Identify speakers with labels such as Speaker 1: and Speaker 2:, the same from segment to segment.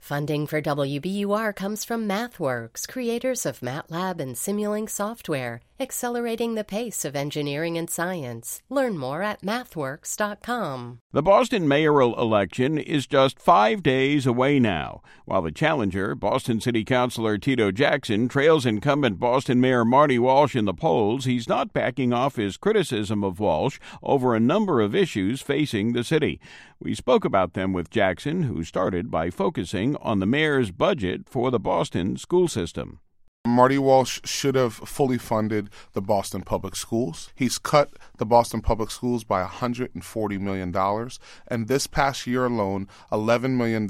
Speaker 1: Funding for WBUR comes from MathWorks, creators of MATLAB and Simulink software, accelerating the pace of engineering and science. Learn more at mathworks.com.
Speaker 2: The Boston mayoral election is just 5 days away now. While the challenger, Boston City Councilor Tito Jackson, trails incumbent Boston Mayor Marty Walsh in the polls, he's not backing off his criticism of Walsh over a number of issues facing the city. We spoke about them with Jackson, who started by focusing on the mayor's budget for the Boston school system.
Speaker 3: Marty Walsh should have fully funded the Boston Public Schools. He's cut the Boston Public Schools by $140 million. And this past year alone, $11 million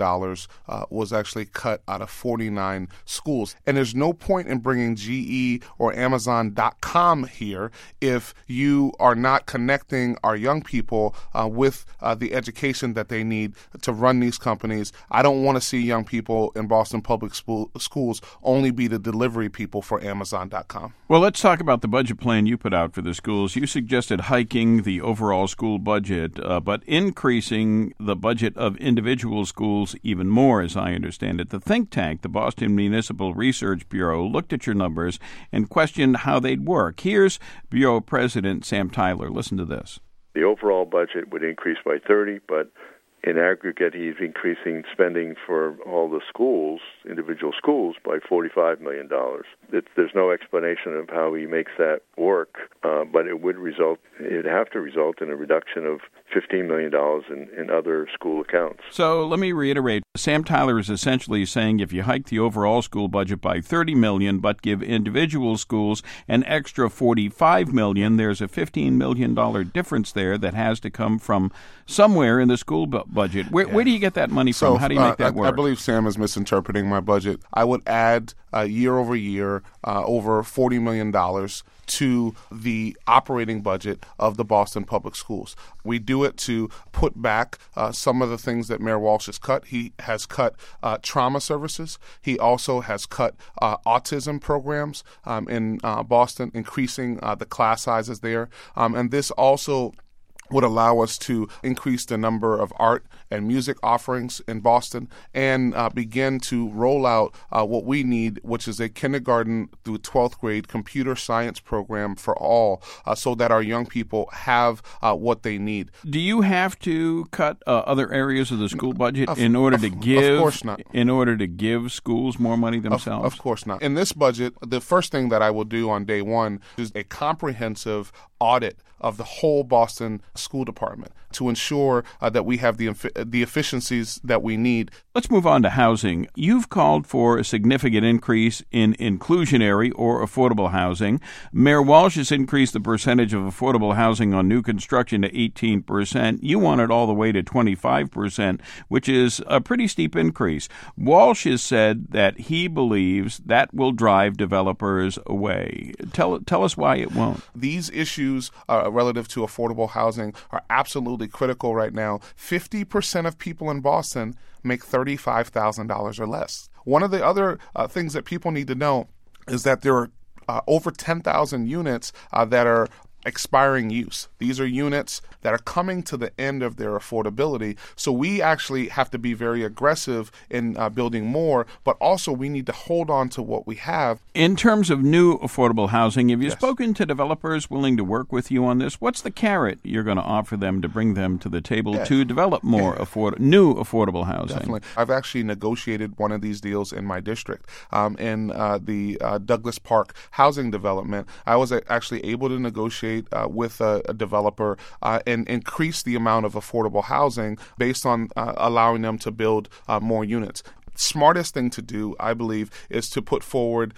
Speaker 3: was actually cut out of 49 schools. And there's no point in bringing GE or Amazon.com here if you are not connecting our young people with the education that they need to run these companies. I don't want to see young people in Boston Public Schools only be the delivery people for Amazon.com.
Speaker 2: Well, let's talk about the budget plan you put out for the schools. You suggested hiking the overall school budget, but increasing the budget of individual schools even more, as I understand it. The think tank, the Boston Municipal Research Bureau, looked at your numbers and questioned how they'd work. Here's Bureau President Sam Tyler. Listen to this.
Speaker 4: The overall budget would increase by 30, but in aggregate, he's increasing spending for all the schools, individual schools, by $45 million. There's no explanation of how he makes that work, but it'd have to result in a reduction of $15 million in other school accounts.
Speaker 2: So let me reiterate. Sam Tyler is essentially saying if you hike the overall school budget by $30 million but give individual schools an extra $45 million, there's a $15 million difference there that has to come from somewhere in the school budget. Where do you get that money from? How do you make that work?
Speaker 3: I believe Sam is misinterpreting my budget. I would add year over year over $40 million to the operating budget of the Boston Public Schools. We do it to put back some of the things that Mayor Walsh has cut. He has cut trauma services. He also has cut autism programs in Boston, increasing the class sizes there. And this also would allow us to increase the number of art and music offerings in Boston and begin to roll out what we need, which is a kindergarten through 12th grade computer science program for all, so that our young people have what they need.
Speaker 2: Do you have to cut other areas of the school budget in order to give? Of course not. In order to give schools more money themselves?
Speaker 3: Of course not. In this budget, the first thing that I will do on day one is a comprehensive audit of the whole Boston School Department to ensure that we have the efficiencies that we need.
Speaker 2: Let's move on to housing. You've called for a significant increase in inclusionary or affordable housing. Mayor Walsh has increased the percentage of affordable housing on new construction to 18%. You want it all the way to 25%, which is a pretty steep increase. Walsh has said that he believes that will drive developers away. Tell us why it won't.
Speaker 3: These issues relative to affordable housing are absolutely critical right now. 50% of people in Boston make $35,000 or less. One of the other things that people need to know is that there are over 10,000 units that are expiring use. These are units that are coming to the end of their affordability. So we actually have to be very aggressive in building more, but also we need to hold on to what we have.
Speaker 2: In terms of new affordable housing, have you spoken to developers willing to work with you on this? What's the carrot you're going to offer them to bring them to the table to develop more new affordable housing?
Speaker 3: Definitely. I've actually negotiated one of these deals in my district. In the Douglas Park housing development, I was actually able to negotiate with a developer and increase the amount of affordable housing based on allowing them to build more units. Smartest thing to do, I believe, is to put forward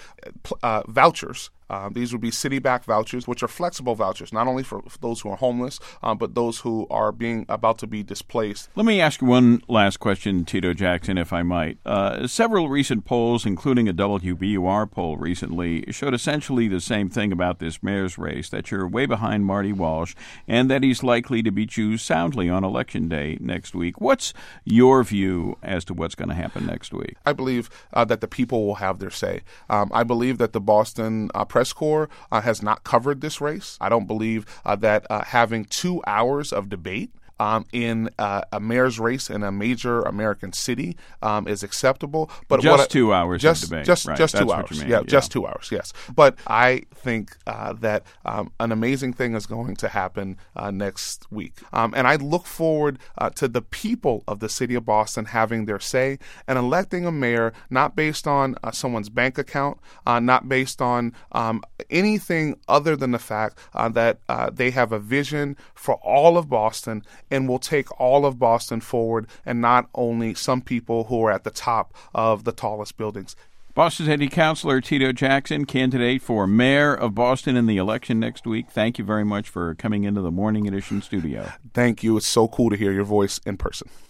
Speaker 3: vouchers. These would be city-backed vouchers, which are flexible vouchers, not only for those who are homeless, but those who are about to be displaced.
Speaker 2: Let me ask you one last question, Tito Jackson, if I might. Several recent polls, including a WBUR poll recently, showed essentially the same thing about this mayor's race, that you're way behind Marty Walsh and that he's likely to beat you soundly on Election Day next week. What's your view as to what's going to happen next week?
Speaker 3: I believe that the people will have their say. I believe that the Boston Press Corps has not covered this race. I don't believe that having 2 hours of debate in a mayor's race in a major American city is acceptable. But
Speaker 2: just 2 hours of debate.
Speaker 3: Just 2
Speaker 2: That's
Speaker 3: hours.
Speaker 2: what you mean.
Speaker 3: Yeah, just 2 hours, yes. But I think that an amazing thing is going to happen next week. And I look forward to the people of the city of Boston having their say and electing a mayor not based on someone's bank account, not based on anything other than the fact that they have a vision for all of Boston and will take all of Boston forward and not only some people who are at the top of the tallest buildings.
Speaker 2: Boston City Councilor Tito Jackson, candidate for mayor of Boston in the election next week. Thank you very much for coming into the Morning Edition studio.
Speaker 3: Thank you. It's so cool to hear your voice in person.